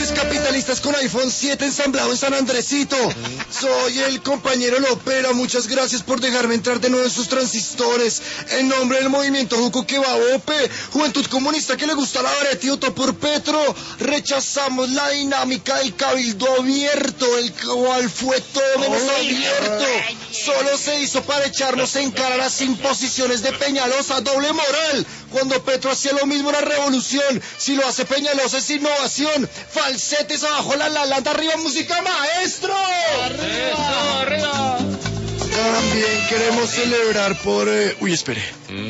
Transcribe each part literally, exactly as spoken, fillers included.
Gamers capitalistas con iPhone siete ensamblado en San Andresito. Soy el compañero Lopera. Muchas gracias por dejarme entrar de nuevo en sus transistores. En nombre del movimiento Juco que va Ope, juventud comunista que le gusta la varetiuto por Petro, rechazamos la dinámica del cabildo abierto, el cual fue todo menos abierto. Solo se hizo para echarnos en cara las imposiciones de Peñalosa, doble moral. Cuando Petro hacía lo mismo en la revolución, si lo hace Peñalosa es innovación. Falsetes abajo la lalanda, arriba música maestro. Arriba, arriba. También queremos celebrar por... Eh... Uy, espere. Mm.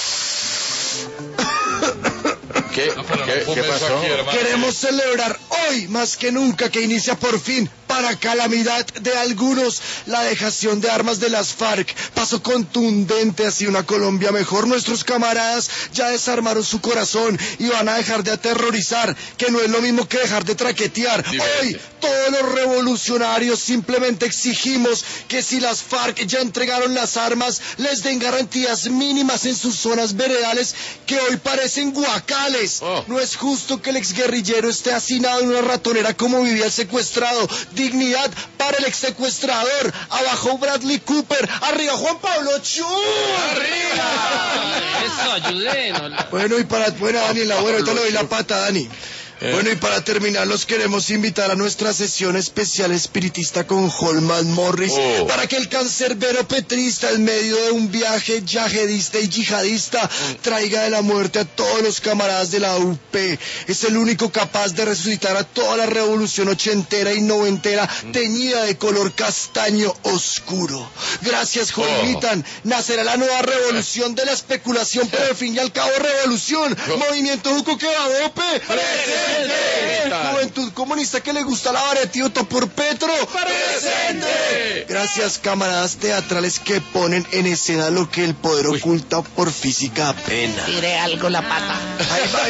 ¿Qué? No, ¿Qué, no ¿Qué pasó? aquí, Queremos celebrar hoy más que nunca que inicia por fin, para calamidad de algunos, la dejación de armas de las FARC. Paso contundente hacia una Colombia mejor. Nuestros camaradas ya desarmaron su corazón y van a dejar de aterrorizar, que no es lo mismo que dejar de traquetear. Diferente. Hoy todos los revolucionarios simplemente exigimos que si las FARC ya entregaron las armas, les den garantías mínimas en sus zonas veredales que hoy parecen guacales. Oh. No es justo que el exguerrillero esté hacinado en una ratonera como vivía el secuestrado. Dignidad para el exsecuestrador. Abajo Bradley Cooper. Arriba Juan Pablo Chu. ¡Arriba! Eso, ayúdenos. Bueno, y para... Bueno, Dani, la buena, ahorita le doy la pata, Dani. Eh. Bueno, y para terminar, los queremos invitar a nuestra sesión especial espiritista con Holman Morris, Oh. para que el cancerbero petrista, en medio de un viaje yihadista y yihadista, traiga de la muerte a todos los camaradas de la U P. Es el único capaz de resucitar a toda la revolución ochentera y noventera, teñida de color castaño oscuro. Gracias, Jolmitan. Nacerá la nueva revolución de la especulación, pero al fin y al cabo revolución. Movimiento Juco que va Ope. ¡Presente! Juventud comunista que le gusta la varetiuto por Petro. ¡Presente! Gracias, camaradas teatrales que ponen en escena lo que el poder oculta por física pena. Tire algo la pata. Ahí va.